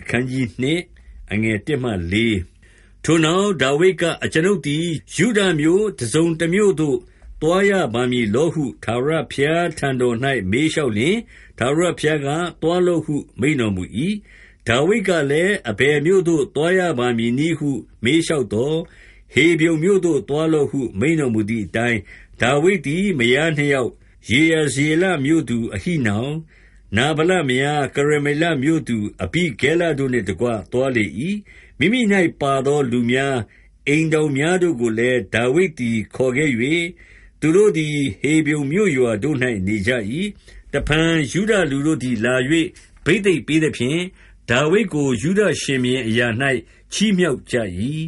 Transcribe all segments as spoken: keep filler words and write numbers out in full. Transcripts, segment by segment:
အခန်းကြီးနှစ်အငယ်တစ်မှလေးထိုနောက်ဒါဝိဒ်ကအကျွန်ုပ်သည်ယုဒမြို့တစုံတစ်မြို့သို့သွားရပါမည်လောဟုထာဝရဘုရားထံတော်၌မေးလျှောက်လျှင်ထာဝရဘုရားကသွားလော့ဟုမိန့်တော်မူ၏ဒါဝိဒ်ကလည်းအဘယ်မြို့သို့သွားရပါမည်နည်းဟုမေးလျှောက်သောဟေဗြုန်မြို့သို့သွားလော့ဟုမိန့်တော်မူသည့်အတိုင်းဒါဝိဒ်သည်မယားနှစ်ယောက်ယေရဇေလမြို့သူအဟိနောင်နာဗလမယားကရမေလမြို့သူအဘိဂဲလတို့နှင့်တကွသွားလေ၏မိမိ၌ပါသောလူများအိမ်တော်များတို့ကိုလည်းဒါဝိဒ်သည်ခေါ်ခဲ့၍သူတို့သည်ဟေဗြုန်မြို့ရွာတို့၌နေကြ၏တဖန်ယုဒလူတို့သည်လာ၍ဗိသိက်ပေးသဖြင့်ဒါဝိဒ်ကိုယုဒရှင်ဘုရင်အရာ၌ချီးမြှောက်ကြ၏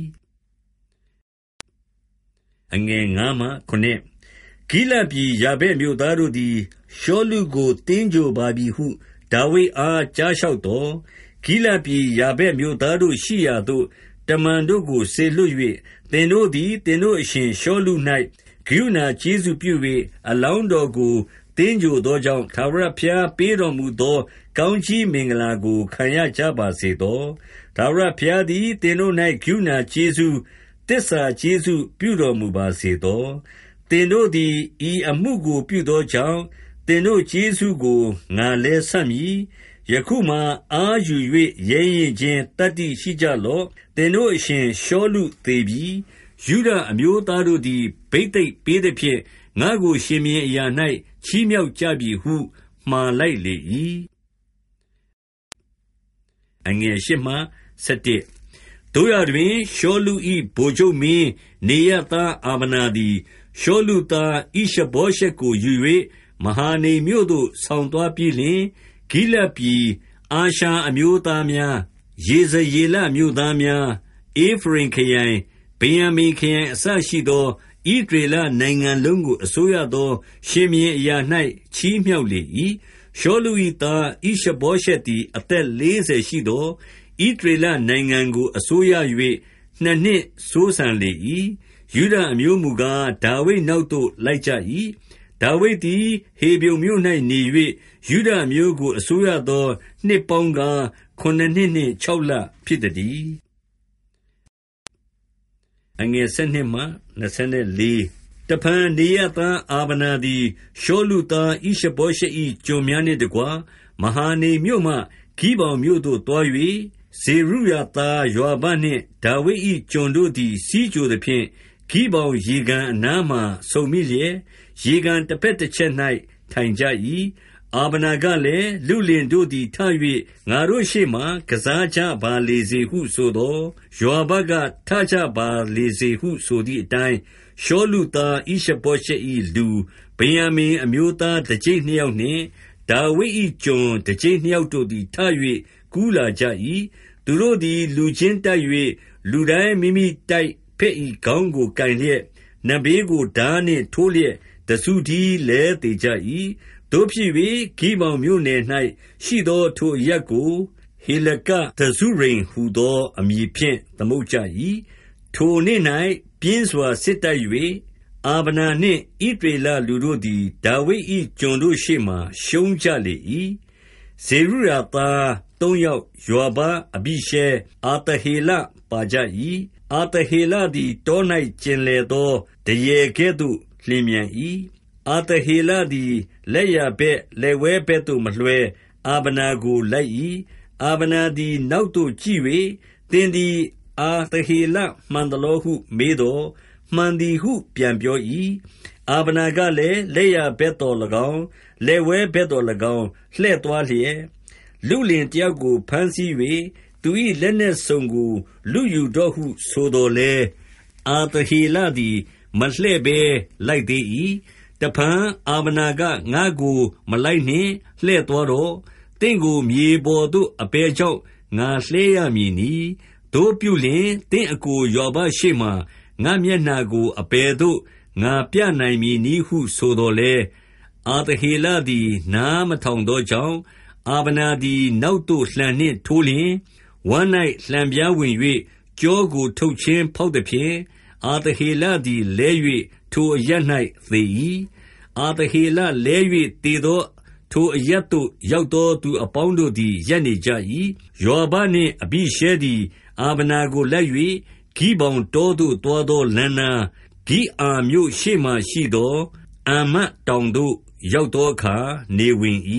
အငယ်ငါးမှခုနှစ်ဂိလဒ်ပြည်ယာဗက်မြို့သားတို့သည်ရှောလုကိုတင်းကြိုပါပြီဟုဒါဝိဒ်အားကြားလျှောက်သောဂိလဒ်ပြည်ယာဗက်မြို့သားတို့ရှိရာသို့တမန်တို့ကိုစေလွှတ်၍သင်တို့သည်သင်တို့အရှင်ရှောလု၌ကရုဏာကျေးဇူးပြု၍အလောင်းတော်ကိုတင်းကြိုသောကြောင့်ထာဝရဘုရားပေးတော်မူသောကောင်းကြီးမင်္ဂလာကိုခံရကြပါစေသောထာဝရဘုရားသည်သင်တို့၌ကရုဏာကျေးဇူးသစ္စာကျေးဇူးပြုတော်မူပါစေသောသင်တို့သည်ဤအမှုကိုပြုသောကြောင့်သင်တို့ကျေးဇူးကိုငါလည်းဆပ်မည်ယခုမှအားယူ၍ရဲရင်ချင်းတတ္တိရှိကြလော့သင်တို့အရှင်ရှောလုသေပြီယုဒအမျိုးသားတို့သည်ဗိသိက်ပေးသဖြင့်ငါကိုရှင်ဘုရင်အရာ၌ချီးမြှောက်ကြပြီဟုမှားလိုက်လေ၏အငယ်ရှစ်မှဆယ်တစ်တို့ရတွင်ရှောလု၏ဗိုလ်ချုပ်မင်းနေရသားအာဗနာသည်ရှောလုသားဣရှဘောရှက်ကိုယူ၍မဟာနိမ်မြို့သို့ဆောင်သွားပြီးလျှင်ဂိလဒ်ပြည်အာရှာအမျိုးသားများယေဇရေလမြို့သားများဧဖရိမ်ခရိုင်ဗင်္ယာမိန်ခရိုင်အစရှိသောဣသရေလနိုင်ငံလုံးကိုအစိုးရသောရှင်ဘုရင်အရာ၌ချီးမြှောက်လေ၏ရှောလု၏သားဣရှဘောရှက်သည်အသက်လေးဆယ်ရှိသောဣသရေလနိုင်ငံကိုအစိုးရ၍နှစ်နှစ်စိုးစံလေ၏ယုဒအမျိုးမူကားဒါဝိဒ်နောက်သို့လိုက်ကြ၏ဒါဝိဒ်သည်ဟေဗြုန်မြို့၌နေ၍ယုဒအမျိုးကိုအစိုးရသောနှစ်ပေါင်းကားခုနစ်နှစ်နှင့်ခြောက်လဖြစ်သတည်းအငယ်ဆယ်နှစ်မှနှစ်ဆယ်လေးတဖန်နေရသားအာဗနာသည်ရှောလုသားဣရှဘောရှက်၏ကျွန်များနှင့်တကွမဟာနိမ်မြို့မှဂိဗောင်မြို့သို့သွား၍ဇေရုယာသားယွာဘနှင့်ဒါဝိဒ်၏ကျွန်တို့သည်စီးကြိုသဖြင့်ဂိဗောင်ရေကန်အနားမှဆုံမိလျက်ရေကန်တစ်ဖက်တစ်ချက်၌ထိုင်ကြ၏အာဗနာကလည်းလူလင်တို့သည်ထ၍ငါတို့ရှေ့မှကစားကြပါလေစေဟုဆိုသောယွာဘကထကြပါလေစေဟုဆိုသည့်အတိုင်းရှောလုသားဣရှဘောရှက်၏လူဗင်္ယာမိန်အမျိုးသားတကျိပ်နှစ်ယောက်နှင့်ဒါဝိဒ်၏ကျွန်တကျိပ်နှစ်ယောက်တို့သည်ထ၍ကူးလာကြ၏သူတို့သည်လူချင်းတိုက်၍လူတိုင်းမိမိတိုက်ဖက်၏ခေါင်းကိုကင်လျက်နဘေးကိုဓာနှင့်ထိုးလျက်တဆူတီးလဲသေးကြ၏တို့ဖြစ်၍ဂိဗောင်မြို့နယ်၌ရှိသောထိုအရပ်ကိုဟေလကသဇုရိမ်ဟူသောအမည်ဖြင့်သမုတ်ကြ၏ထိုနေ့၌ပြင်းစွာစစ်တိုက်၍အာဗနာနှင့်ဣသရေလလူတို့သည်ဒါဝိဒ်၏ကျွန်တို့ရှေ့မှရှုံးကြလေ၏ဇေရုယာသားသုံးယောက်ယွာဘအဘိရှဲအာသဟေလပါကြ၏အာသဟေလသည်တော၌ကျင်လေသောတရေကဲ့သို့လျင်မြန်၏အာသဟေလသည်လက်ရဘက်လက်ဝဲဘက်သို့မလွှဲအာဗနာကိုလိုက်၏အာဗနာသည်နောက်သို့ကြည့်၍သင်သည်အာသဟေလမှန်သလောဟုမေးသောမှန်သည်ဟုပြန်ပြော၏အာဗနာကလည်းလက်ရဘက်တော်၎င်းလက်ဝဲဘက်တော်၎င်းလှဲ့သွားလျက်လူလင်တယောက်ကိုဖမ်းဆီး၍သူ၏လက်နက်စုံကိုလူယူတော့ဟုဆိုတော်လဲအာသဟေလသည်မလှဲ့ဘဲလိုက်သေး၏တဖန်အာဗနာကငါကိုမလိုက်နှင့်လှဲ့သွားတော့တင့်ကိုမြေပေါ်သို့အဘယ်ကြောင့်ငါလှဲရမည်နီတို့ပြုလျင်တင့်အကိုယောဘရှေ့မှငါမျက်နှာကိုအဘယ်သို့ငါပြနိုင်မည်နည်းဟုဆိုတော်လဲအာသဟေလသည်နားမထောင်သောကြောင့်အာဗနာသည်နောက်သို့လှံနှင့်ထိုးလျင်ဝမ်း၌လှံပြားဝင်၍ကြောကိုထုတ်ချင်းဖောက်သည်ဖြင့်အာသဟေလသည်လဲ၍ထိုအရပ်၌သေ၏အာသဟေလလဲ၍သေသောထိုအရပ်သို့ရောက်သောသူအပေါင်းတို့သည်ရပ်နေကြ၏။ယောဗနှင့်အဘိရှဲသည်အာဗနာကိုလိုက်၍ဂိဗောင်တောသို့သွားသောလမ်းနားဂိအာမြို့ရှေ့မှာရှိသောအမ္မတ်တောင်သို့ရောက်သောအခါနေဝင်၏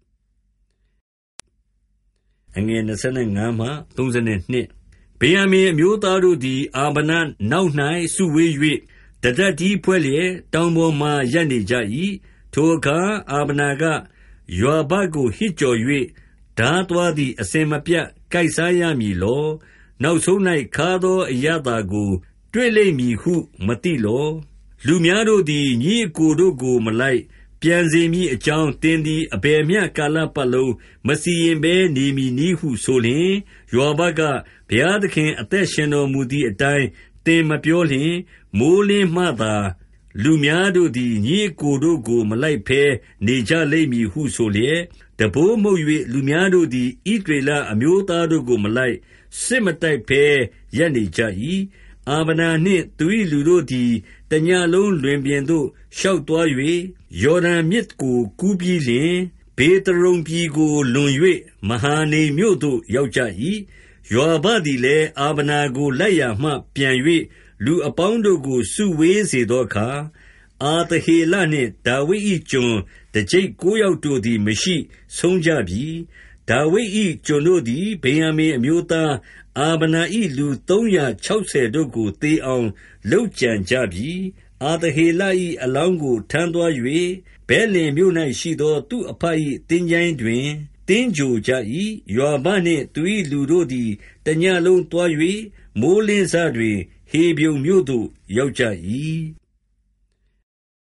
။အငယ်25မှ32ဗေယံမင်အမျိုးသားတို့သည်အာဗနာနောက်၌စုဝေး၍တတပ်တီးဖွဲ့လျက်တောင်ပေါ်မှရပ်နေကြ၏။ထိုအခါအာဗနာကယောဗကိုဟစ်ကြော်၍ဓာသွားသည်အစဉ်မပြတ်ကိုက်စားရမည်လော။နောက်ဆုံး၌ခါသောအရသာကိုတွေ့လိမ့်မည်ဟုမသိလော။လူများတို့သည်ညီအစ်ကိုတို့ကိုမလိုက်ပြန်စေမည်အကြောင်းသင်သည်အဘယ်မျှကာလပတ်လုံးမစီရင်ဘဲနေမည်နည်းဟုဆိုလျှင်ယောဗကဘုရားသခင်အသက်ရှင်တော်မူသည့်အတိုင်းသင်မပြောလျှင်မိုဃ်းလင်းမှသာလူများတို့သည်ညီအစ်ကိုတို့ကိုမလိုက်ဘဲနေကြလိမ့်မည်ဟုဆိုလျက်တံပိုးမှုတ်၍လူများတို့သည်ဣသရေလအမျိုးသားတို့ကိုမလိုက်စစ်မတိုက်ဘဲရပ်နေကြ၏။အာဗနာနှင့်သူ၏လူတို့သည်တညလုံးလွင်ပြင်သို့ရှောက်သွား၍ယော်ဒန်မြစ်ကိုကူးပြီးလျှင်ဗေသရုန်ပြည်ကိုလွန်၍မဟာနိမ်မြို့သို့ရောက်ကြ၏။ယောဗသည်လည်းအာဗနာကိုလိုက်ရာမှပြန်၍လူအပေါင်းတို့ကိုစုဝေးစေသောအခါအာသဟေလနှင့်ဒါဝိဒ်၏ကျွန်တကျိပ်ကိုးယောက်တို့သည်မရှိဆုံးကြပြီ။ဒါဝိဒ်၏ကျွန်တို့သည်ဗေယံမင်အမျိုးသားအာဗနာ၏လူသုံးရာခြောက်ဆယ်တို့ကိုသေအောင်လုပ်ကြံကြပြီ။အာသဟေလ၏အလောင်းကိုထမ်းသွား၍ဗက်လင်မြို့၌ရှိသောသူ့အဘ၏သင်္ချိုင်းတွင်သင်္ဂြိုဟ်ကြ၏။ယောဗနှင့်သူ၏လူတို့သည်တညလုံးသွား၍မိုဃ်းလင်းစတွင်ဟေဗြုန်မြို့သို့ရောက်ကြ၏